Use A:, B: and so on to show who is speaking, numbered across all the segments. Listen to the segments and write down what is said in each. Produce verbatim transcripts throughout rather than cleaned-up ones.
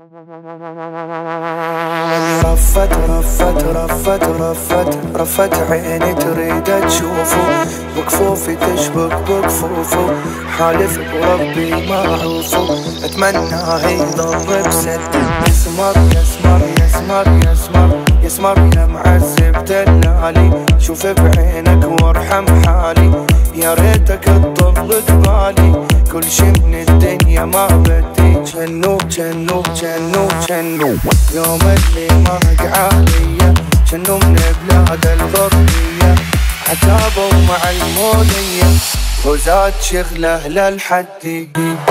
A: رفت رفت رفت رفت رفت عيني تريد تشوفه، بكفوفي تشبك بكفوفه، حالف بربي ما اعوفه، اتمناه يضل بسد. يسمر يسمر يسمر يسمر يسمر يا معذب دلالي، شوف بعينك وارحم حالي، يا ريتك تضل قبالي، كل شي من الدنيا ما بدي. جنو جنو جنو جنو يوم اللي مرق عليا، جنو من بلاد الغربية، عتابوا مع المولية، وزاد شغله للحدي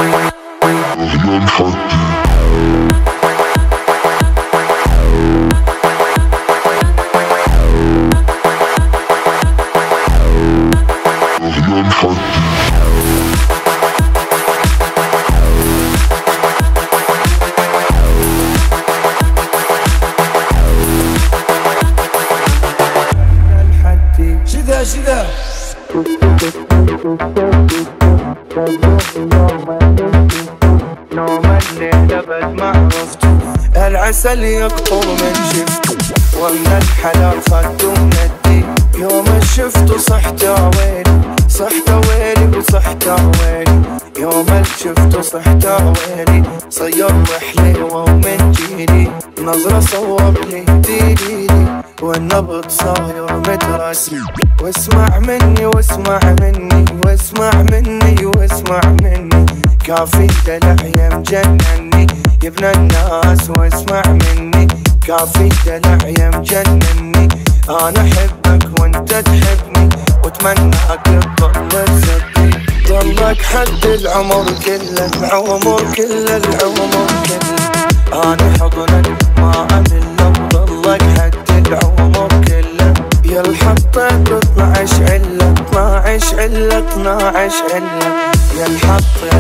A: شذا شذا نوم الليل ابد ما عرفته، العسل يقطر من شفته، ومن الحلال خدته من الدين، يوم شفته صحت ويلي صحت ويلي وصحت ويلي، يوم شفته صحت ويلي، صير رحلي ومن جيلي، نظرة صور لي ديلي، والنبض صاير مترسي، واسمع مني واسمع مني واسمع مني واسمع مني، كافي دلع يا مجنني يا ابن الناس، واسمع مني كافي دلع يا مجنني، انا احبك وانت تحبني، واتمناك تضل تصدق، ضلك حد العمر كله، العمر كله العمر كله، انا حضنك ما امل، ضلك حد العمر كله، يا الحطيت اثناعش عله اثناعش عله اثناعش عله، يا الحطيت